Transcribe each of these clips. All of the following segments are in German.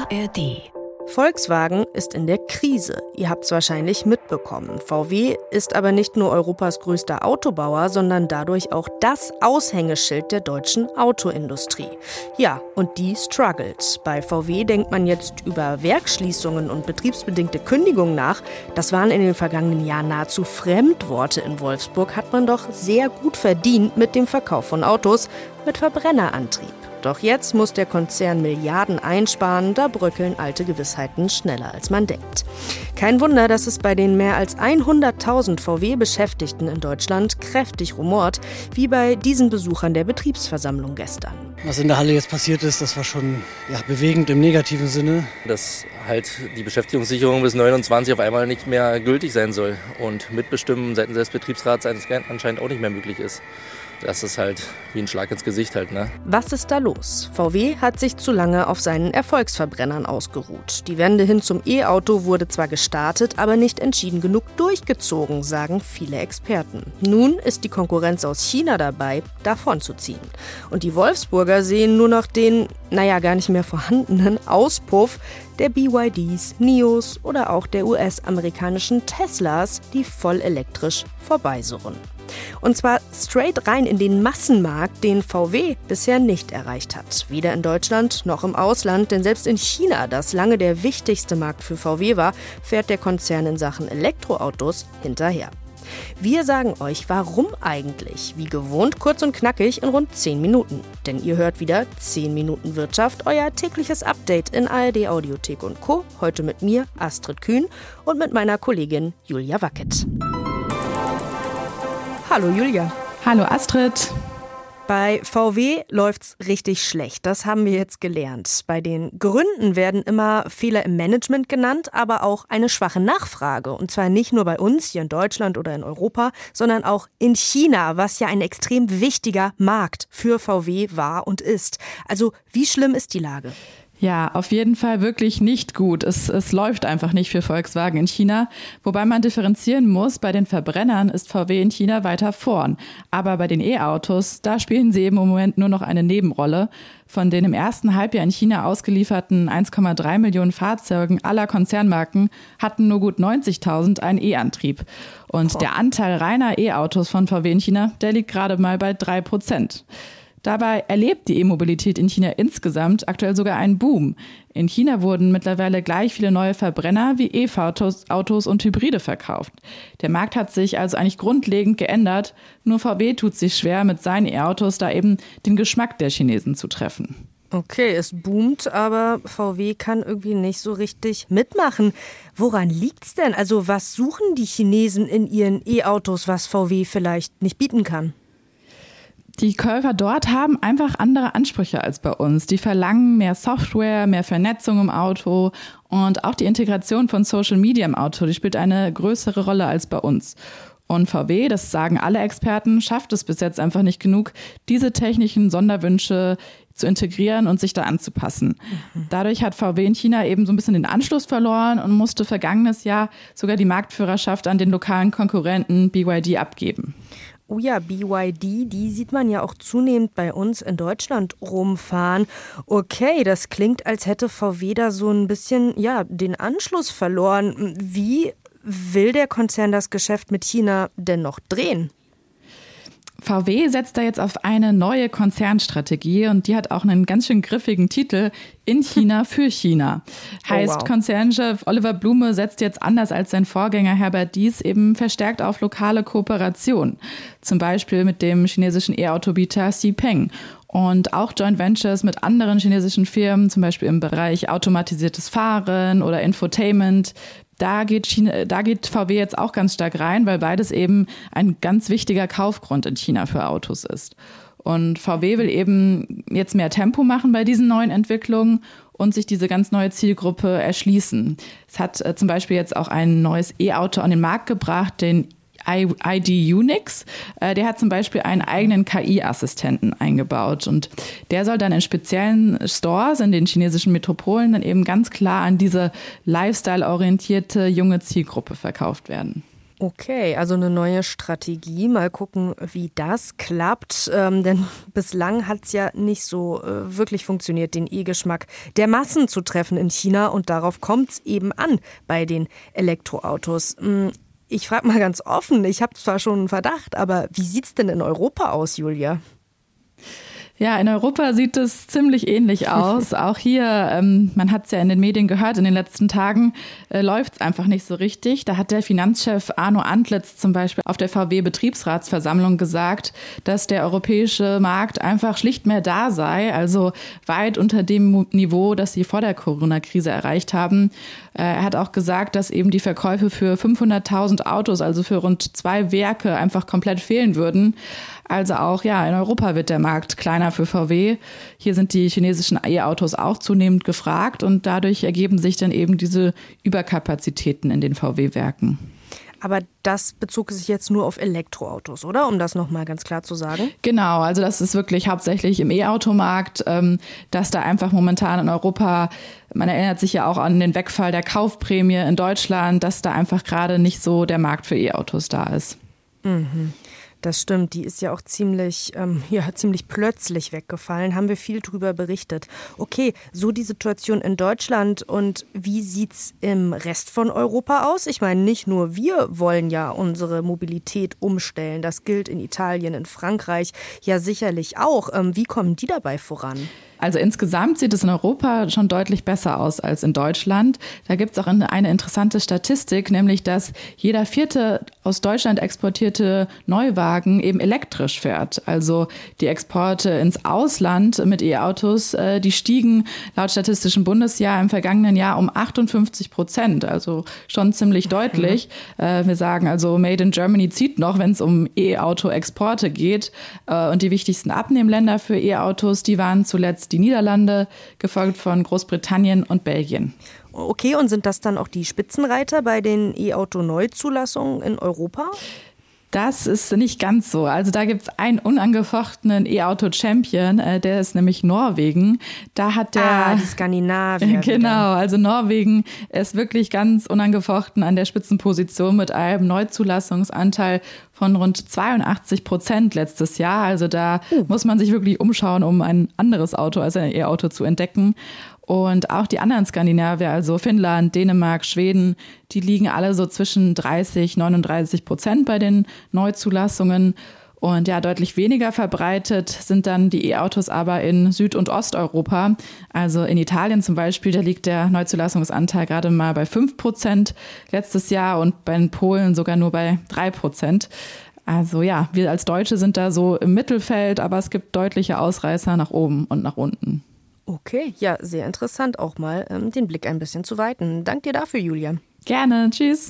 ARD. Volkswagen ist in der Krise. Ihr habt es wahrscheinlich mitbekommen. VW ist aber nicht nur Europas größter Autobauer, sondern dadurch auch das Aushängeschild der deutschen Autoindustrie. Ja, und die struggelt. Bei VW denkt man jetzt über Werksschließungen und betriebsbedingte Kündigungen nach. Das waren in den vergangenen Jahren nahezu Fremdworte in Wolfsburg. Hat man doch sehr gut verdient mit dem Verkauf von Autos mit Verbrennerantrieb. Doch jetzt muss der Konzern Milliarden einsparen, da bröckeln alte Gewissheiten schneller als man denkt. Kein Wunder, dass es bei den mehr als 100.000 VW-Beschäftigten in Deutschland kräftig rumort, wie bei diesen Besuchern der Betriebsversammlung gestern. Was in der Halle jetzt passiert ist, das war schon bewegend im negativen Sinne. Dass halt die Beschäftigungssicherung bis 29 auf einmal nicht mehr gültig sein soll und Mitbestimmen seitens des Betriebsrats anscheinend auch nicht mehr möglich ist. Das ist halt wie ein Schlag ins Gesicht halt, ne? Was ist da los? VW hat sich zu lange auf seinen Erfolgsverbrennern ausgeruht. Die Wende hin zum E-Auto wurde zwar gestartet, aber nicht entschieden genug durchgezogen, sagen viele Experten. Nun ist die Konkurrenz aus China dabei, davonzuziehen. Und die Wolfsburger sehen nur noch den, gar nicht mehr vorhandenen Auspuff der BYDs, NIOs oder auch der US-amerikanischen Teslas, die voll elektrisch vorbeisurren. Und zwar straight rein in den Massenmarkt, den VW bisher nicht erreicht hat. Weder in Deutschland noch im Ausland, denn selbst in China, das lange der wichtigste Markt für VW war, fährt der Konzern in Sachen Elektroautos hinterher. Wir sagen euch, warum eigentlich? Wie gewohnt, kurz und knackig in rund 10 Minuten. Denn ihr hört wieder 10 Minuten Wirtschaft, euer tägliches Update in ARD Audiothek und Co. Heute mit mir, Astrid Kühn, und mit meiner Kollegin Julia Wackett. Hallo Julia. Hallo Astrid. Bei VW läuft's richtig schlecht, das haben wir jetzt gelernt. Bei den Gründen werden immer Fehler im Management genannt, aber auch eine schwache Nachfrage. Und zwar nicht nur bei uns hier in Deutschland oder in Europa, sondern auch in China, was ja ein extrem wichtiger Markt für VW war und ist. Also wie schlimm ist die Lage? Ja, auf jeden Fall wirklich nicht gut. Es läuft einfach nicht für Volkswagen in China. Wobei man differenzieren muss, bei den Verbrennern ist VW in China weiter vorn. Aber bei den E-Autos, da spielen sie eben im Moment nur noch eine Nebenrolle. Von den im ersten Halbjahr in China ausgelieferten 1,3 Millionen Fahrzeugen aller Konzernmarken hatten nur gut 90.000 einen E-Antrieb. Und der Anteil reiner E-Autos von VW in China, der liegt gerade mal bei 3%. Dabei erlebt die E-Mobilität in China insgesamt aktuell sogar einen Boom. In China wurden mittlerweile gleich viele neue Verbrenner wie E-Autos und Hybride verkauft. Der Markt hat sich also eigentlich grundlegend geändert. Nur VW tut sich schwer, mit seinen E-Autos da eben den Geschmack der Chinesen zu treffen. Okay, es boomt, aber VW kann irgendwie nicht so richtig mitmachen. Woran liegt's denn? Also was suchen die Chinesen in ihren E-Autos, was VW vielleicht nicht bieten kann? Die Käufer dort haben einfach andere Ansprüche als bei uns. Die verlangen mehr Software, mehr Vernetzung im Auto und auch die Integration von Social Media im Auto, die spielt eine größere Rolle als bei uns. Und VW, das sagen alle Experten, schafft es bis jetzt einfach nicht genug, diese technischen Sonderwünsche zu integrieren und sich da anzupassen. Dadurch hat VW in China eben so ein bisschen den Anschluss verloren und musste vergangenes Jahr sogar die Marktführerschaft an den lokalen Konkurrenten BYD abgeben. Oh ja, BYD, die sieht man ja auch zunehmend bei uns in Deutschland rumfahren. Okay, das klingt, als hätte VW da so ein bisschen, den Anschluss verloren. Wie will der Konzern das Geschäft mit China denn noch drehen? VW setzt da jetzt auf eine neue Konzernstrategie und die hat auch einen ganz schön griffigen Titel: In China für China. Heißt, Konzernchef Oliver Blume setzt jetzt anders als sein Vorgänger Herbert Diess eben verstärkt auf lokale Kooperation. Zum Beispiel mit dem chinesischen E-Autobieter Xpeng. Und auch Joint Ventures mit anderen chinesischen Firmen, zum Beispiel im Bereich automatisiertes Fahren oder Infotainment. Da geht VW jetzt auch ganz stark rein, weil beides eben ein ganz wichtiger Kaufgrund in China für Autos ist. Und VW will eben jetzt mehr Tempo machen bei diesen neuen Entwicklungen und sich diese ganz neue Zielgruppe erschließen. Es hat zum Beispiel jetzt auch ein neues E-Auto an den Markt gebracht, den ID Unix. Der hat zum Beispiel einen eigenen KI-Assistenten eingebaut und der soll dann in speziellen Stores in den chinesischen Metropolen dann eben ganz klar an diese lifestyle-orientierte junge Zielgruppe verkauft werden. Okay, also eine neue Strategie. Mal gucken, wie das klappt. Denn bislang hat es ja nicht so wirklich funktioniert, den E-Geschmack der Massen zu treffen in China. Und darauf kommt es eben an bei den Elektroautos. Ich frage mal ganz offen, ich habe zwar schon einen Verdacht, aber wie sieht es denn in Europa aus, Julia? Ja, in Europa sieht es ziemlich ähnlich aus. Auch hier, man hat es ja in den Medien gehört, in den letzten Tagen läuft es einfach nicht so richtig. Da hat der Finanzchef Arno Antlitz zum Beispiel auf der VW-Betriebsratsversammlung gesagt, dass der europäische Markt einfach schlicht mehr da sei, also weit unter dem Niveau, das sie vor der Corona-Krise erreicht haben. Er hat auch gesagt, dass eben die Verkäufe für 500.000 Autos, also für rund 2 Werke, einfach komplett fehlen würden. Also auch, ja, in Europa wird der Markt kleiner für VW. Hier sind die chinesischen E-Autos auch zunehmend gefragt und dadurch ergeben sich dann eben diese Überkapazitäten in den VW-Werken. Aber das bezog sich jetzt nur auf Elektroautos, oder? Um das nochmal ganz klar zu sagen. Genau, also das ist wirklich hauptsächlich im E-Automarkt, dass da einfach momentan in Europa, man erinnert sich ja auch an den Wegfall der Kaufprämie in Deutschland, dass da einfach gerade nicht so der Markt für E-Autos da ist. Mhm. Das stimmt, die ist ja auch ziemlich plötzlich weggefallen, haben wir viel drüber berichtet. Okay, so die Situation in Deutschland und wie sieht's im Rest von Europa aus? Ich meine, nicht nur wir wollen ja unsere Mobilität umstellen, das gilt in Italien, in Frankreich ja sicherlich auch. Wie kommen die dabei voran? Also insgesamt sieht es in Europa schon deutlich besser aus als in Deutschland. Da gibt es auch eine interessante Statistik, nämlich dass jeder 4. aus Deutschland exportierte Neuwagen eben elektrisch fährt. Also die Exporte ins Ausland mit E-Autos, die stiegen laut Statistischem Bundesjahr im vergangenen Jahr um 58%, also schon ziemlich deutlich. Wir sagen also, Made in Germany zieht noch, wenn es um E-Auto-Exporte geht. Und die wichtigsten Abnehmländer für E-Autos, die waren zuletzt die Niederlande, gefolgt von Großbritannien und Belgien. Okay, und sind das dann auch die Spitzenreiter bei den E-Auto-Neuzulassungen in Europa? Das ist nicht ganz so. Also da gibt es einen unangefochtenen E-Auto-Champion, der ist nämlich Norwegen. Da hat die Skandinavier. Genau, also Norwegen ist wirklich ganz unangefochten an der Spitzenposition mit einem Neuzulassungsanteil von rund 82% letztes Jahr. Also da muss man sich wirklich umschauen, um ein anderes Auto als ein E-Auto zu entdecken. Und auch die anderen Skandinavier, also Finnland, Dänemark, Schweden, die liegen alle so zwischen 30-39% bei den Neuzulassungen. Und ja, deutlich weniger verbreitet sind dann die E-Autos aber in Süd- und Osteuropa. Also in Italien zum Beispiel, da liegt der Neuzulassungsanteil gerade mal bei 5% letztes Jahr und bei den Polen sogar nur bei 3%. Also ja, wir als Deutsche sind da so im Mittelfeld, aber es gibt deutliche Ausreißer nach oben und nach unten. Okay, ja, sehr interessant auch mal den Blick ein bisschen zu weiten. Dank dir dafür, Julia. Gerne, tschüss.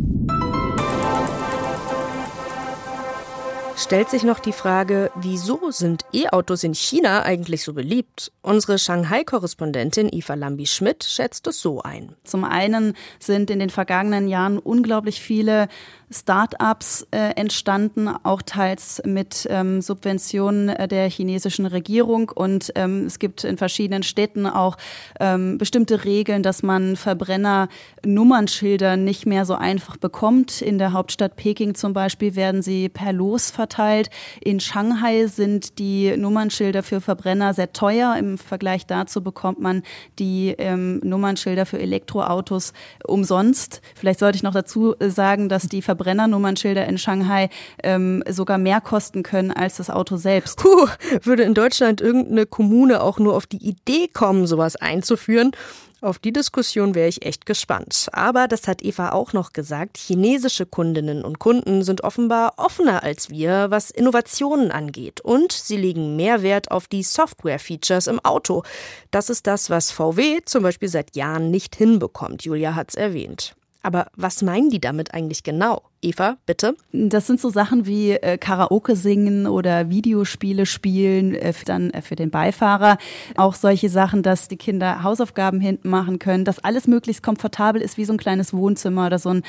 Stellt sich noch die Frage, wieso sind E-Autos in China eigentlich so beliebt? Unsere Shanghai-Korrespondentin Eva Lambi-Schmidt schätzt es so ein. Zum einen sind in den vergangenen Jahren unglaublich viele Start-ups entstanden, auch teils mit Subventionen der chinesischen Regierung. Und es gibt in verschiedenen Städten auch bestimmte Regeln, dass man Verbrenner-Nummernschilder nicht mehr so einfach bekommt. In der Hauptstadt Peking zum Beispiel werden sie per Los verteilt. In Shanghai sind die Nummernschilder für Verbrenner sehr teuer. Im Vergleich dazu bekommt man die Nummernschilder für Elektroautos umsonst. Vielleicht sollte ich noch dazu sagen, dass die Verbrennernummernschilder in Shanghai sogar mehr kosten können als das Auto selbst. Würde in Deutschland irgendeine Kommune auch nur auf die Idee kommen, sowas einzuführen? Auf die Diskussion wäre ich echt gespannt. Aber, das hat Eva auch noch gesagt, chinesische Kundinnen und Kunden sind offenbar offener als wir, was Innovationen angeht. Und sie legen mehr Wert auf die Software-Features im Auto. Das ist das, was VW zum Beispiel seit Jahren nicht hinbekommt. Julia hat es erwähnt. Aber was meinen die damit eigentlich genau? Eva, bitte? Das sind so Sachen wie Karaoke singen oder Videospiele spielen, dann für den Beifahrer. Auch solche Sachen, dass die Kinder Hausaufgaben hinten machen können, dass alles möglichst komfortabel ist, wie so ein kleines Wohnzimmer oder so ein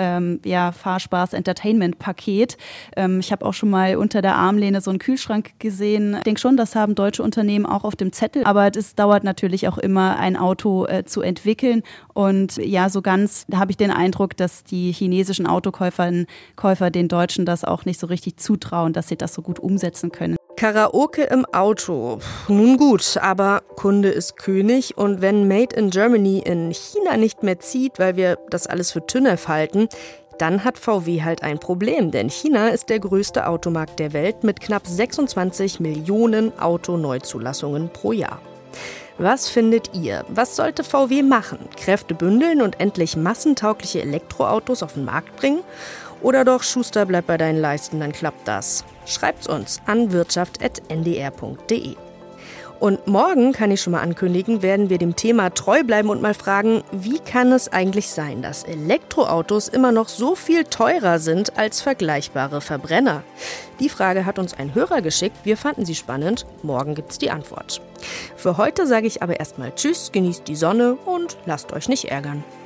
Fahrspaß-Entertainment-Paket. Ich habe auch schon mal unter der Armlehne so einen Kühlschrank gesehen. Ich denke schon, das haben deutsche Unternehmen auch auf dem Zettel. Aber es dauert natürlich auch immer, ein Auto zu entwickeln. Und ja, so ganz habe ich den Eindruck, dass die chinesischen Autokäufer Neuwagenkäufer den Deutschen das auch nicht so richtig zutrauen, dass sie das so gut umsetzen können. Karaoke im Auto. Nun gut, aber Kunde ist König und wenn Made in Germany in China nicht mehr zieht, weil wir das alles für TÜNEF halten, dann hat VW halt ein Problem, denn China ist der größte Automarkt der Welt mit knapp 26 Millionen Autoneuzulassungen pro Jahr. Was findet ihr? Was sollte VW machen? Kräfte bündeln und endlich massentaugliche Elektroautos auf den Markt bringen? Oder doch Schuster, bleib bei deinen Leisten, dann klappt das. Schreibt's uns an wirtschaft@ndr.de. Und morgen, kann ich schon mal ankündigen, werden wir dem Thema treu bleiben und mal fragen, wie kann es eigentlich sein, dass Elektroautos immer noch so viel teurer sind als vergleichbare Verbrenner? Die Frage hat uns ein Hörer geschickt, wir fanden sie spannend, morgen gibt's die Antwort. Für heute sage ich aber erstmal Tschüss, genießt die Sonne und lasst euch nicht ärgern.